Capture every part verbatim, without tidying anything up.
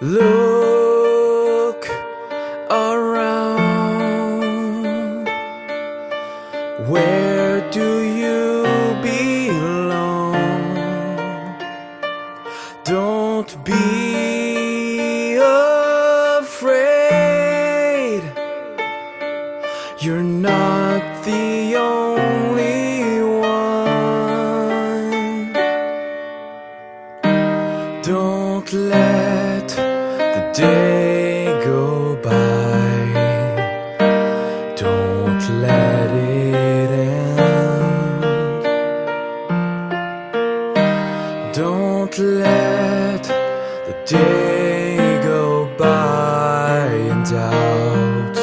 Look around. Where do you belong? Don't be afraid. You're not the only one. Don't let the day go by. Don't let it end. Don't let the day go by in doubt.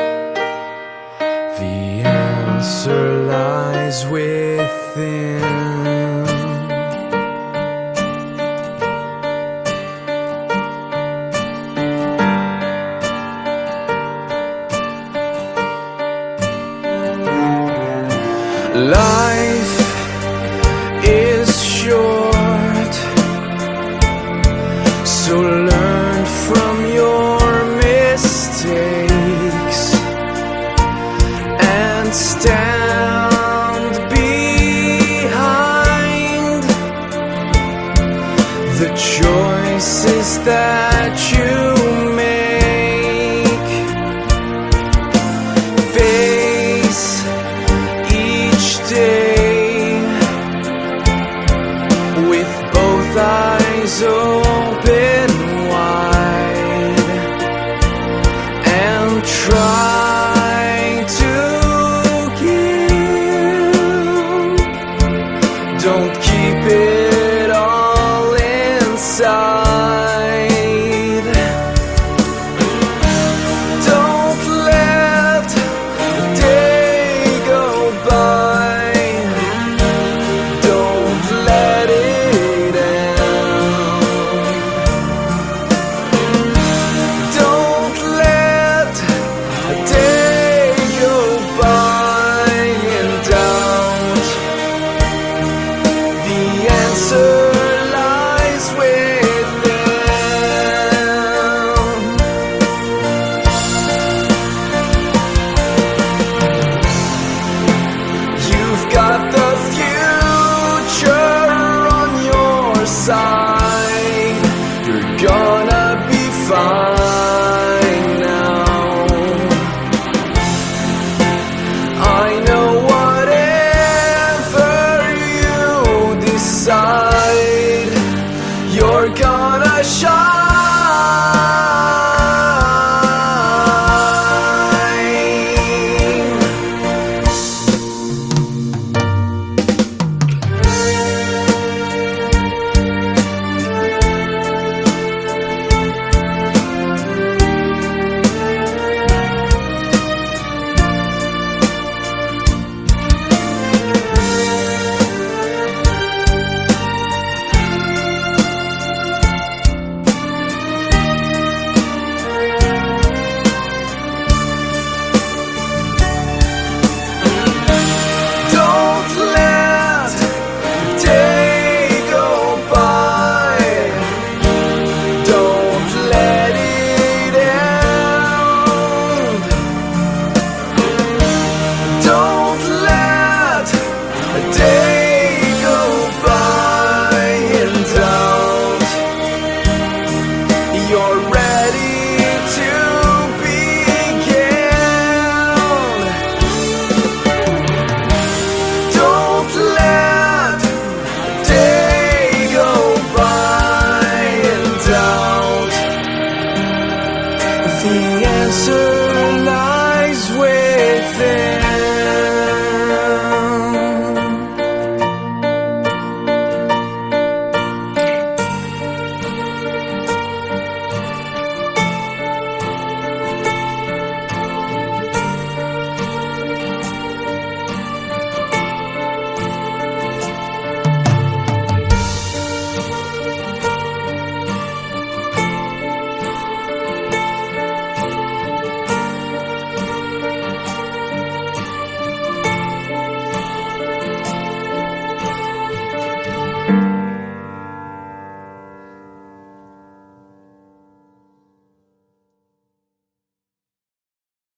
The answer lies within. Life is short, so learn from your mistakes and stand behind the choices that you make. Face each day with both eyes open wide and try to give. Don't keep it all inside. Don't let the day go by. Don't let it end. Don't let a day go by in doubt. The answer lies within. You've got the future on your side. You're gonna be fine now. I know whatever you decide, you're gonna shine. Don't let the day go by. Don't let it end. Don't let a day go by in doubt. You're ready to begin. Don't let the day go by in doubt. The answer lies within. you